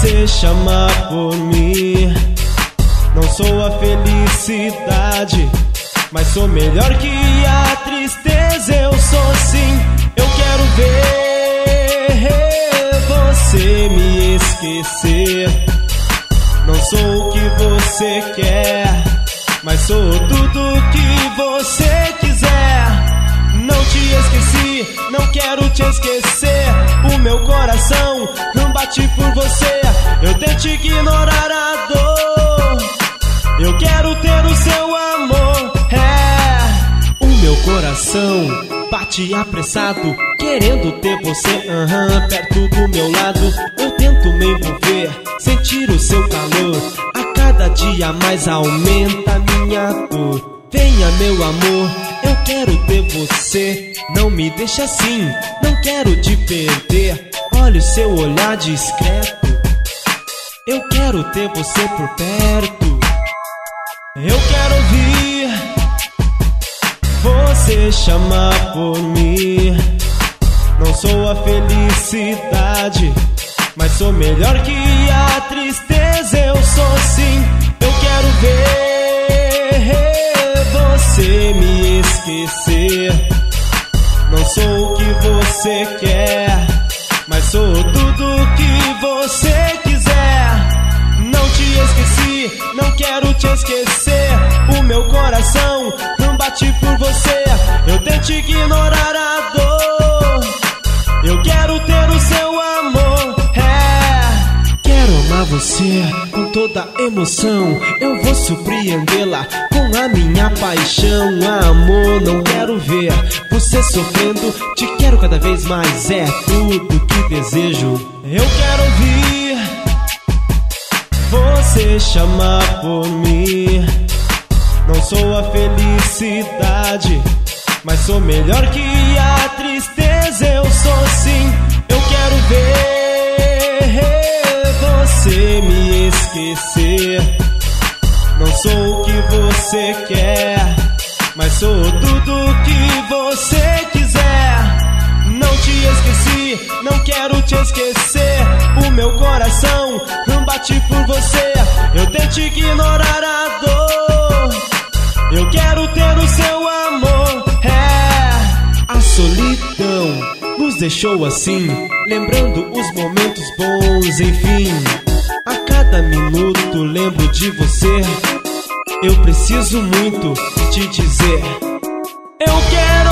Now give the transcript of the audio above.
você chama por mim. Não sou a felicidade, mas sou melhor que a tristeza. Eu sou sim, eu quero ver você me esquecer. Não sou o que você quer, mas sou tudo que você quiser. Não te esqueci, não quero te esquecer. O meu coração não bate por você. Eu tento ignorar a dor, eu quero ter o seu amor. O meu coração bate apressado, querendo ter você perto do meu lado. Eu tento me envolver, sentir o seu calor. A cada dia mais aumenta a minha dor. Venha meu amor, eu quero ter você. Não me deixe assim, não quero te perder. Olha o seu olhar discreto, eu quero ter você por perto. Eu quero ouvir você chamar por mim. Não sou a felicidade, mas sou melhor que a tristeza. Eu sou sim, eu quero ver você me esquecer. Não sou o que você quer, mas sou tudo que você quiser. Não te esqueci, não quero te esquecer. O meu coração não bate por você. Eu tento ignorar a dor, eu quero ter o seu amor. Quero amar você com toda emoção. Eu vou surpreendê-la com a minha paixão. Amor, não quero ver você sofrendo. Te quero cada vez mais, é tudo que desejo. Eu quero ouvir você chamar por mim. Não sou a felicidade, mas sou melhor que a tristeza. Eu sou sim, eu quero ver você me esquecer. Não sou o que você quer, mas sou tudo que você quiser. Não te esqueci, não quero te esquecer. O meu coração não bate por você. Eu tento ignorar a dor, eu quero ter o seu amor. A solidão nos deixou assim, lembrando os momentos bons, enfim. A cada minuto lembro de você. Eu preciso muito te dizer, eu quero